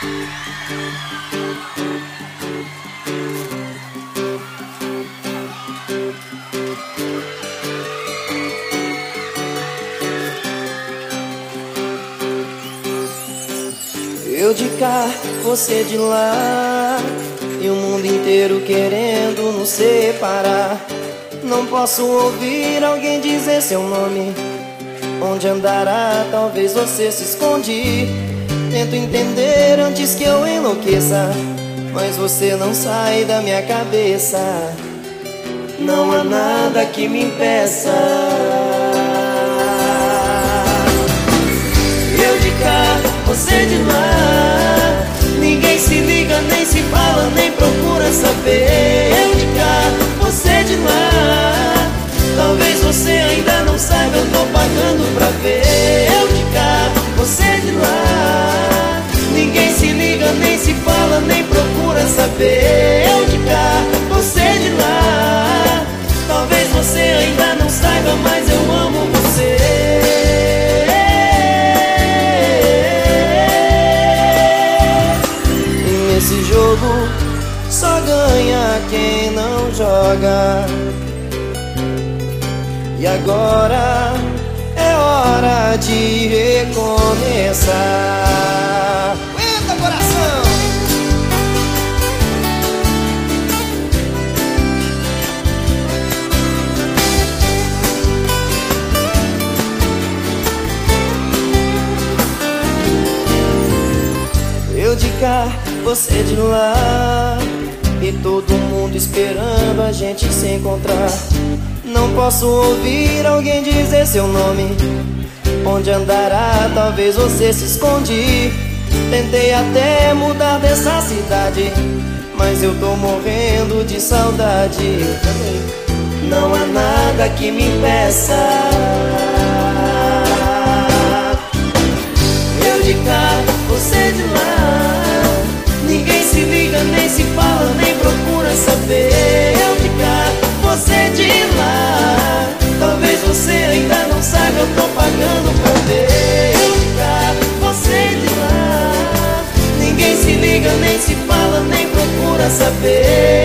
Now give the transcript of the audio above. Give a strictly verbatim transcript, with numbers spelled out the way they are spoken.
Eu de cá, você de lá, e o mundo inteiro querendo nos separar. Não posso ouvir alguém dizer seu nome. Onde andará? Talvez você se esconde. Tento entender antes que eu enlouqueça, mas você não sai da minha cabeça. Não há nada que me impeça. Eu de cá, você de lá, ninguém se liga, nem se fala, nem procura saber. Eu de cá, você de lá, talvez você ainda não saiba, eu tô pagando pra ver. Eu de cá, você de lá, ninguém se liga, nem se fala, nem procura saber. Eu de cá, você de lá, talvez você ainda não saiba, mas eu amo você. Esse jogo só ganha quem não joga. E agora é hora de recomeçar. Aguenta, coração! Eu de cá, você de lá, e todo mundo esperando a gente se encontrar. Não posso ouvir alguém dizer seu nome. Onde andará? Talvez você se esconde. Tentei até mudar dessa cidade, mas eu tô morrendo de saudade. Não há nada que me impeça. Eu de cá, você de lá, ninguém se liga, nem se fala, nem procura saber. Eu de cá, você de lá, talvez você ainda não saiba, eu tô pagando pra ver. Eu de cá, você de lá, ninguém se liga, nem se fala, nem procura saber.